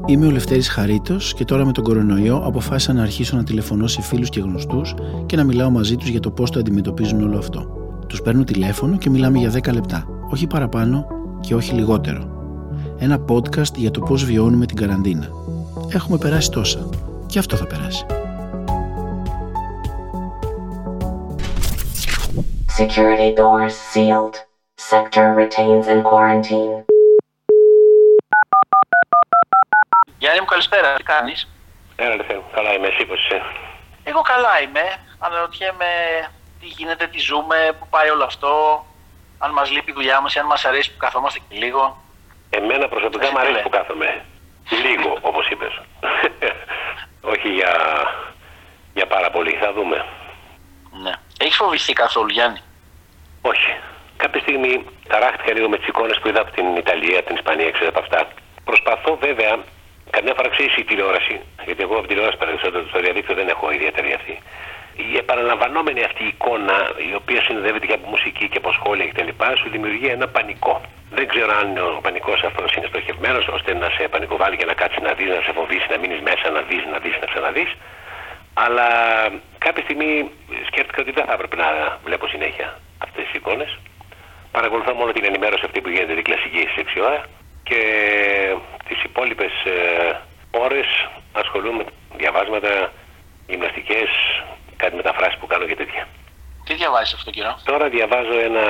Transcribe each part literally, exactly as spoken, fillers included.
Είμαι ο Λευτέρης Χαρίτος και τώρα με τον κορονοϊό αποφάσισα να αρχίσω να τηλεφωνώ σε φίλους και γνωστούς και να μιλάω μαζί τους για το πώς το αντιμετωπίζουν όλο αυτό. Τους παίρνω τηλέφωνο και μιλάμε για δέκα λεπτά, όχι παραπάνω και όχι λιγότερο. Ένα podcast για το πώς βιώνουμε την καραντίνα. Έχουμε περάσει τόσα και αυτό θα περάσει. Security doors sealed. Sector retains in quarantine. Γιάννη μου, καλησπέρα. Τι κάνεις? Έλα, ρε, καλά είμαι. Εσύ πώς είσαι? Εγώ καλά είμαι. Αναρωτιέμαι τι γίνεται, τι ζούμε, πού πάει όλο αυτό, αν μας λείπει η δουλειά μας ή αν μας αρέσει που καθόμαστε και λίγο. Εμένα προσωπικά μου αρέσει που κάθομαι. Λίγο, όπως είπες. Όχι για, για πάρα πολύ. Θα δούμε. Ναι. Έχεις φοβηθεί καθόλου, Γιάννη? Όχι. Κάποια στιγμή ταράχτηκα λίγο με τις εικόνες που είδα από την Ιταλία, την Ισπανία, ξέρω από αυτά. Προσπαθώ βέβαια, καμιά φορά ξέρεις η τηλεόραση, γιατί εγώ από την τηλεόραση περισσότερο στο διαδίκτυο δεν έχω ιδιαίτερη αυτή. Η επαναλαμβανόμενη αυτή εικόνα, η οποία συνδέεται και από μουσική και από σχόλια κτλ., σου δημιουργεί ένα πανικό. Δεν ξέρω αν ο πανικός αυτός είναι στοχευμένος ώστε να σε πανικοβάλει και να κάτσει να δεις, να σε φοβήσει, να μείνεις μέσα, να δεις, να δεις, να ξαναδείς. Αλλά κάποια στιγμή σκέφτηκα ότι δεν θα έπρεπε να βλέπω συνέχεια αυτές τις εικόνες. Παρακολουθώ μόνο την ενημέρωση αυτή που γίνεται την κλασική στις έξι ώρα και τις υπόλοιπες ε, ώρες ασχολούμαι με διαβάσματα, γυμναστικές, κάτι μεταφράσεις που κάνω και τέτοια. Τι διαβάζεις αυτό, καιρό? Τώρα διαβάζω ένα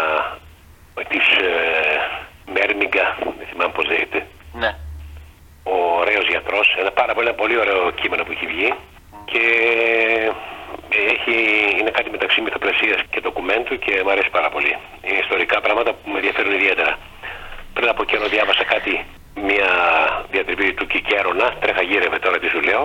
της ε, Μέρμιγκα, δεν θυμάμαι πώς λέγεται. Ναι. Ο ωραίος γιατρός, ένα πάρα πολύ, ένα πολύ ωραίο κείμενο που έχει βγει και έχει, είναι κάτι μεταξύ μυθοπλασίας και ντοκουμέντου και μου αρέσει πάρα πολύ. Είναι ιστορικά πράγματα που με ενδιαφέρουν ιδιαίτερα. Πριν από καιρό διάβασα κάτι, μια διατριβή του Κικέρονα, τρέχα γύρευε τώρα τι σου λέω,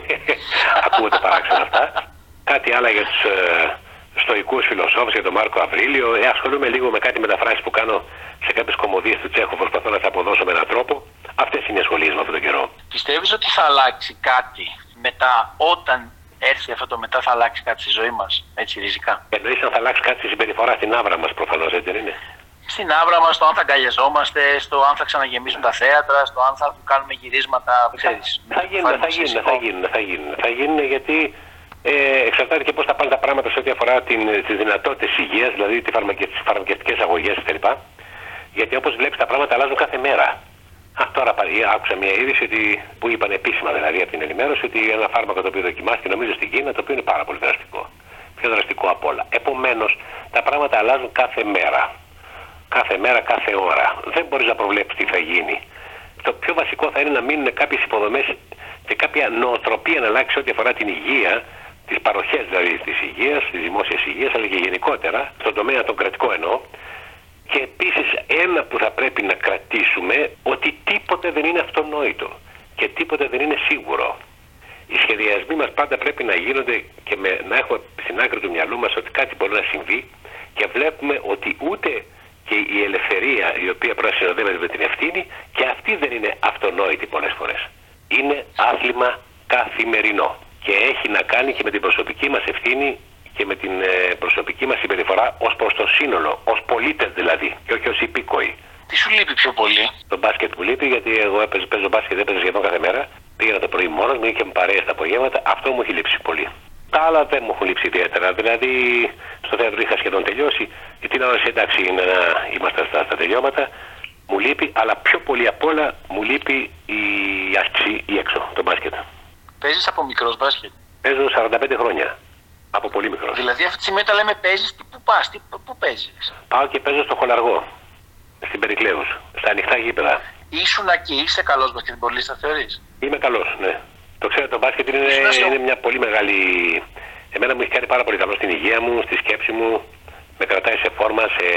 ακούγονται παράξενα αυτά. Κάτι άλλο για τους ε, στοικούς φιλοσόφους, για τον Μάρκο Αβρίλιο. Ε, ασχολούμαι λίγο με κάτι μεταφράσεις που κάνω σε κάποιες κωμωδίες του Τσέχου, προσπαθώ να τα αποδώσω με έναν τρόπο. Αυτές είναι οι ασχολίες με αυτόν τον καιρό. Πιστεύεις ότι θα αλλάξει κάτι μετά, όταν έρθει αυτό το μετά, θα αλλάξει κάτι στη ζωή μας, έτσι ριζικά? Εννοείς αν θα αλλάξει κάτι στη συμπεριφορά στην άβρα μας, προφανώς, έτσι δεν είναι? Στην άβρα μας, στο αν θα αγκαλιαζόμαστε, στο αν θα ξαναγεμίσουν τα θέατρα, στο αν θα κάνουμε γυρίσματα, ξέρεις. Θα γίνουν, θα γίνουν, θα γίνουν, θα γίνουν, θα γίνουν γιατί ε, εξαρτάται και πώς θα πάνε τα πράγματα σε ό,τι αφορά την, τις δυνατότητες υγείας, δηλαδή τις φαρμακευτικές αγωγές κτλ. Γιατί όπως βλέπεις τα πράγματα αλλάζουν κάθε μέρα. Α, τώρα άκουσα μια είδηση ότι, που είπαν επίσημα δηλαδή από την ενημέρωση ότι ένα φάρμακο το οποίο δοκιμάστηκε νομίζω στην Κίνα, το οποίο είναι πάρα πολύ δραστικό. Πιο δραστικό απ' όλα. Επομένως τα πράγματα αλλάζουν κάθε μέρα. Κάθε μέρα, κάθε ώρα. Δεν μπορείς να προβλέψεις τι θα γίνει. Το πιο βασικό θα είναι να μείνουν κάποιες υποδομές και κάποια νοοτροπία να αλλάξει ό,τι αφορά την υγεία, τις παροχές δηλαδή της υγείας, της δημόσιας υγείας, αλλά και γενικότερα, στον τομέα τον κρατικό εννοώ. Και επίσης ένα που θα πρέπει να κρατήσουμε, ότι τίποτε δεν είναι αυτονόητο και τίποτε δεν είναι σίγουρο. Οι σχεδιασμοί μας πάντα πρέπει να γίνονται και με, να έχουμε στην άκρη του μυαλού μας ότι κάτι μπορεί να συμβεί και βλέπουμε ότι ούτε και η ελευθερία η οποία πρέπει να συνοδεύεται με την ευθύνη και αυτή δεν είναι αυτονόητη πολλές φορές. Είναι άθλημα καθημερινό και έχει να κάνει και με την προσωπική μας ευθύνη και με την προσωπική μας συμπεριφορά ως προς το σύνολο, ως πολίτες δηλαδή και όχι ως υπήκοοι. Τι σου λείπει πιο πολύ? Το μπάσκετ που λείπει, γιατί εγώ έπαιζα, παίζω μπάσκετ, έπαιζα σχεδόν κάθε μέρα. Πήγαινα το πρωί μόνος μου, είχε παρέες τα απογεύματα, αυτό μου έχει λείψει πολύ. Τα άλλα δεν μου έχουν λείψει ιδιαίτερα. Δηλαδή στο θέατρο είχα σχεδόν τελειώσει. Η τηλεόραση εντάξει είναι να είμαστε στα, στα τελειώματα. Μου λείπει, αλλά πιο πολύ απ' όλα μου λείπει η άσκηση ή έξω, το μπάσκετ. Παίζεις από μικρός μπάσκετ? Παίζω σαράντα πέντε χρόνια. Από πολύ μικρός. Δηλαδή αυτή τη στιγμή όταν λέμε παίζεις, πού πας, τι, πού παίζεις? Πάω και παίζω στο Χολαργό, στην Περικλέους, στα ανοιχτά γήπεδα. Ήσουνα και είσαι καλός μπασκετμπολίστας, θεωρείς? Είμαι καλός, ναι. Το ξέρω, το μπάσκετ είναι, είναι μια πολύ μεγάλη... Εμένα μου έχει κάνει πάρα πολύ καλό στην υγεία μου, στη σκέψη μου. Με κρατάει σε φόρμα, σε,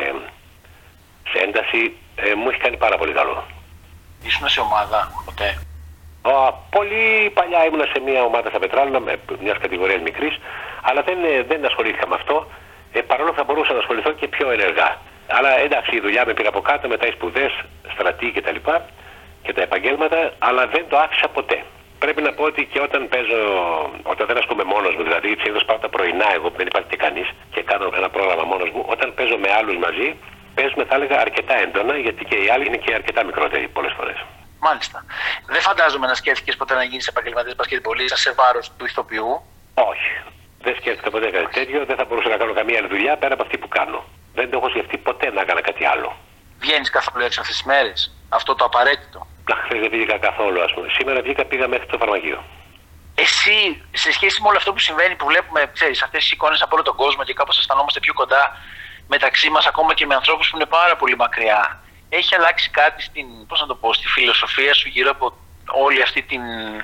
σε ένταση. Ε, μου έχει κάνει πάρα πολύ καλό. Ήσουνα σε ομάδα ποτέ? Oh, πολύ παλιά ήμουνα σε μια ομάδα στα Πετράλαινα, μιας κατηγορίας μικρής, αλλά δεν, δεν ασχολήθηκα με αυτό. Ε, παρόλο που θα μπορούσα να ασχοληθώ και πιο ενεργά. Αλλά εντάξει, η δουλειά με πήρε από κάτω, μετά οι σπουδές, στρατή κτλ. Και, και τα επαγγέλματα, αλλά δεν το άφησα ποτέ. Πρέπει να πω ότι και όταν παίζω, όταν δεν ασκούμε μόνος μου, δηλαδή συνήθως πάω τα πρωινά εγώ που δεν υπάρχει και κανείς και κάνω ένα πρόγραμμα μόνος μου, όταν παίζω με άλλους μαζί, παίζουμε θα έλεγα αρκετά έντονα, γιατί και οι άλλοι είναι και αρκετά μικρότεροι πολλές φορές. Μάλιστα. Δεν φαντάζομαι να σκέφτηκες ποτέ να γίνεις επαγγελματίας μπασκετμπολίστας σε βάρος του ηθοποιού. Όχι. Δεν σκέφτηκα ποτέ κάτι τέτοιο. Δεν θα μπορούσα να κάνω καμία άλλη δουλειά πέρα από αυτή που κάνω. Δεν το έχω σκεφτεί ποτέ να έκανα κάτι άλλο. Βγαίνεις καθόλου έξω αυτές τις μέρες? Αυτό το απαραίτητο. Χθες δεν πήγα καθόλου, ας πούμε. Σήμερα βγήκα, πήγα μέχρι το φαρμακείο. Εσύ, σε σχέση με όλο αυτό που συμβαίνει, που βλέπουμε, ξέρεις, αυτές τις εικόνες από όλο τον κόσμο και κάπως αισθανόμαστε πιο κοντά μεταξύ μας, ακόμα και με ανθρώπους που είναι πάρα πολύ μακριά, έχει αλλάξει κάτι στην, πώς να το πω, στη φιλοσοφία σου γύρω από όλη αυτή την...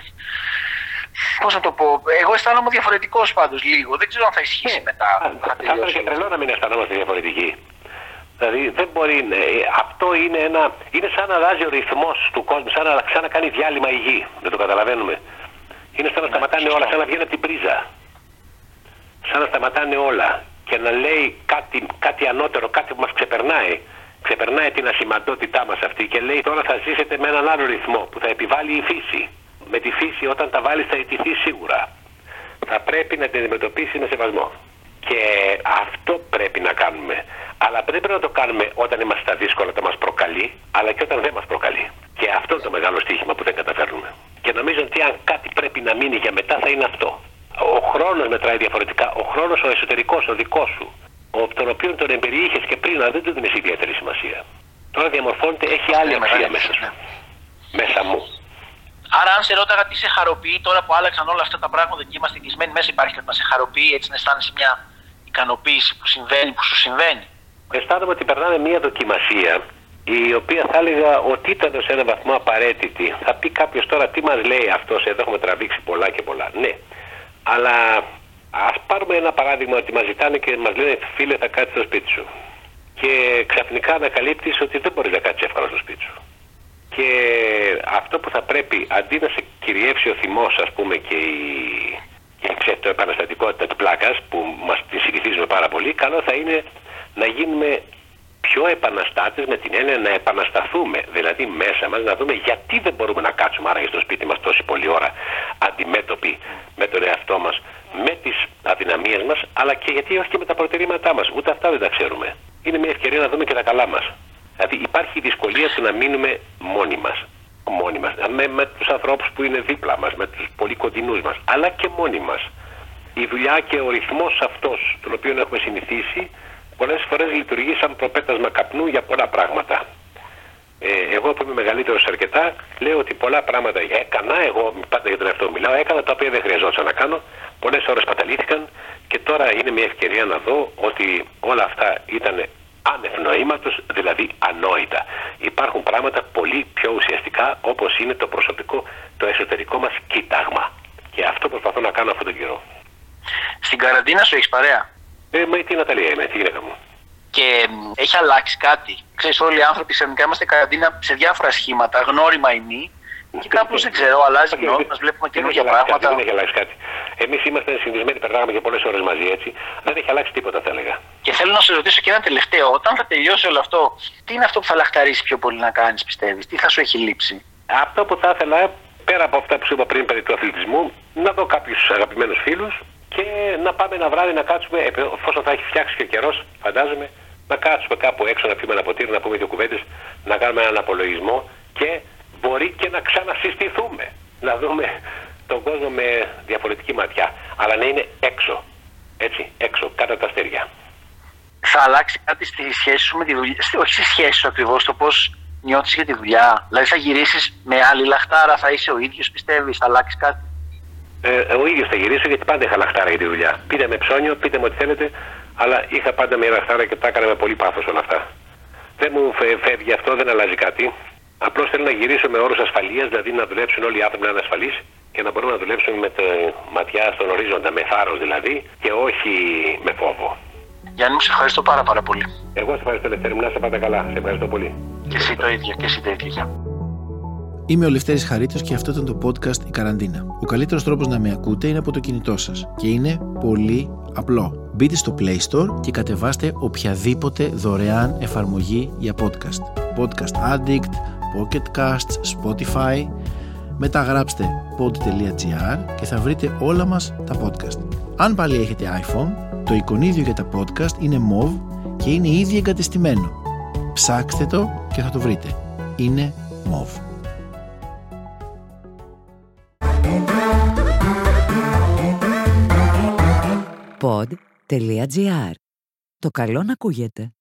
Πώς να το πω, εγώ αισθάνομαι διαφορετικός πάντως λίγο. Δεν ξέρω αν θα ισχύσει μετά. Θα ήταν και τρελό να μην αισθανόμαστε διαφορετικοί. Δηλαδή δεν μπορεί, αυτό είναι ένα, είναι σαν να αλλάζει ο ρυθμός του κόσμου, σαν να, σαν να κάνει διάλειμμα η γη. Δεν το καταλαβαίνουμε. Είναι σαν να σταματάνε όλα, σαν να βγαίνει από την πρίζα. Σαν να σταματάνε όλα και να λέει κάτι, κάτι ανώτερο, κάτι που μας ξεπερνάει. Ξεπερνάει την ασημαντότητά μας αυτή και λέει τώρα θα ζήσετε με έναν άλλο ρυθμό που θα επιβάλλει η φύση. Με τη φύση όταν τα βάλεις θα ιτηθεί σίγουρα. Θα πρέπει να την αντιμετωπίσει με σεβασμό. Και αυτό πρέπει να κάνουμε. Αλλά πρέπει να το κάνουμε όταν είμαστε στα δύσκολα, όταν μας προκαλεί, αλλά και όταν δεν μας προκαλεί. Και αυτό είναι το μεγάλο στοίχημα που δεν καταφέρνουμε. Και νομίζω ότι αν κάτι πρέπει να μείνει για μετά θα είναι αυτό. Ο χρόνος μετράει διαφορετικά. Ο χρόνος ο εσωτερικός, ο δικός σου. Ο, τον οποίο τον εμπεριείχες και πριν, αλλά δεν του δίνεις ιδιαίτερη σημασία. Τώρα διαμορφώνεται, έχει άλλη αξία μέσα σου. Μέσα μου. Άρα, αν σε ρώταγα τι σε χαροποιεί τώρα που άλλαξαν όλα αυτά τα πράγματα και είμαστε κλεισμένοι μέσα, υπάρχει κάτι να σε χαροποιεί, έτσι να αισθάνεσαι μια ικανοποίηση που συμβαίνει, που σου συμβαίνει? Αισθάνομαι ότι περνάμε μια δοκιμασία, η οποία θα έλεγα ότι ήταν σε έναν βαθμό απαραίτητη. Θα πει κάποιος τώρα τι μας λέει αυτός, εδώ έχουμε τραβήξει πολλά και πολλά. Ναι, αλλά ας πάρουμε ένα παράδειγμα ότι μας ζητάνε και μας λένε φίλε θα κάτσεις στο σπίτι σου. Και ξαφνικά ανακαλύπτεις ότι δεν μπορείς να κάτσεις εύκολα στο σπίτι σου. Και αυτό που θα πρέπει, αντί να σε κυριεύσει ο θυμός, ας πούμε, και η, και η επαναστατικότητα της πλάκας, που μας τη συνηθίζουμε πάρα πολύ, καλό θα είναι να γίνουμε πιο επαναστάτες με την έννοια να επανασταθούμε. Δηλαδή μέσα μας να δούμε γιατί δεν μπορούμε να κάτσουμε άραγε στο σπίτι μας τόση πολλή ώρα αντιμέτωποι με τον εαυτό μας, με τις αδυναμίες μας, αλλά και γιατί όχι και με τα προτερήματά μας. Ούτε αυτά δεν τα ξέρουμε. Είναι μια ευκαιρία να δούμε και τα καλά μας. Δηλαδή υπάρχει η δυσκολία του να μείνουμε μόνοι μας. Μόνοι μας. Με, με τους ανθρώπους που είναι δίπλα μας, με τους πολύ κοντινούς μας, αλλά και μόνοι μας. Η δουλειά και ο ρυθμός αυτός, τον οποίο έχουμε συνηθίσει, πολλές φορές λειτουργεί σαν προπέτασμα καπνού για πολλά πράγματα. Ε, εγώ που είμαι μεγαλύτερος αρκετά, λέω ότι πολλά πράγματα έκανα, εγώ πάντα για τον εαυτό μου μιλάω, έκανα τα οποία δεν χρειαζόταν να κάνω, πολλές ώρες παταλήθηκαν και τώρα είναι μια ευκαιρία να δω ότι όλα αυτά ήταν άνευ νοήματος, δηλαδή ανόητα. Υπάρχουν πράγματα πολύ πιο ουσιαστικά όπως είναι το προσωπικό, το εσωτερικό μας κοίταγμα. Και αυτό προσπαθώ να κάνω αυτόν τον καιρό. Στην καραντίνα σου έχεις παρέα? Ε, με τη Ναταλία είμαι, τη γυναίκα μου. Και έχει αλλάξει κάτι? Ξέρεις, όλοι οι άνθρωποι ξαφνικά είμαστε καραντίνα σε διάφορα σχήματα, γνώριμα ή μη. Και κάπως δεν ξέρω, αλλάζει η γνώμη μας, βλέπουμε καινούργια πράγματα. Δεν έχει αλλάξει κάτι. Εμείς είμαστε συνδυσμένοι, περνάμε και πολλές ώρες μαζί έτσι. Δεν έχει αλλάξει τίποτα, θα έλεγα. Και θέλω να σε ρωτήσω και ένα τελευταίο. Όταν θα τελειώσει όλο αυτό, τι είναι αυτό που θα λαχταρίσει πιο πολύ να κάνεις, πιστεύεις? Τι θα σου έχει λείψει? Αυτό που θα ήθελα, πέρα από αυτά που σου είπα πριν περί του αθλητισμού, να δω κάποιους αγαπημένους φίλους και να πάμε ένα βράδυ να κάτσουμε, εφόσον θα έχει φτιάξει και ο καιρός, φαντάζομαι, να κάτσουμε κάπου έξω, να πιούμε ένα ποτήρι, να πούμε δύο κουβέντες, να κάνουμε έναν απολογισμό και μπορεί και να ξανασυστηθούμε. Να δούμε τον κόσμο με διαφορετική ματιά. Αλλά να είναι έξω. Έτσι, έξω, κάτω από τα αστέρια. Θα αλλάξει κάτι στη σχέση σου με τη δουλειά? Όχι στη σχέση σου ακριβώς, το πώς νιώθεις για τη δουλειά. Δηλαδή θα γυρίσεις με άλλη λαχτάρα, θα είσαι ο ίδιος, πιστεύεις? Θα αλλάξει κάτι? Ε, ο ίδιος θα γυρίσω γιατί πάντα είχα λαχτάρα για τη δουλειά. Πείτε με ψώνιο, πείτε με ό,τι θέλετε, αλλά είχα πάντα μια λαχτάρα και τα έκανα με πολύ πάθος όλα αυτά. Δεν μου φεύγει αυτό, δεν αλλάζει κάτι. Απλώς θέλω να γυρίσω με όρους ασφαλείας, δηλαδή να δουλέψουν όλοι οι άνθρωποι να είναι ασφαλείς και να μπορούμε να δουλέψουμε με τη ματιά στον ορίζοντα, με θάρρος δηλαδή και όχι με φόβο. Γιάννη μου, σε ευχαριστώ πάρα πάρα πολύ. Εγώ σε ευχαριστώ, Λευτέρη μου, να είσαι πάντα καλά. Σε ευχαριστώ πολύ. Και εσύ το ίδιο, και εσύ το ίδιο. Είμαι ο Λευτέρης Χαρίτος και αυτό ήταν το podcast «Η Καραντίνα». Ο καλύτερος τρόπος να με ακούτε είναι από το κινητό σας και είναι πολύ απλό. Μπείτε στο Play Store και κατεβάστε οποιαδήποτε δωρεάν εφαρμογή για podcast. Podcast Addict, Pocket Casts, Spotify. Μετά γράψτε pod.gr και θα βρείτε όλα μας τα podcast. Αν πάλι έχετε iPhone, το εικονίδιο για τα podcast είναι mauve και είναι ήδη εγκατεστημένο. Ψάξτε το και θα το βρείτε. Είναι mauve. pod τελεία τζι άρ. Το καλό να ακούγεται.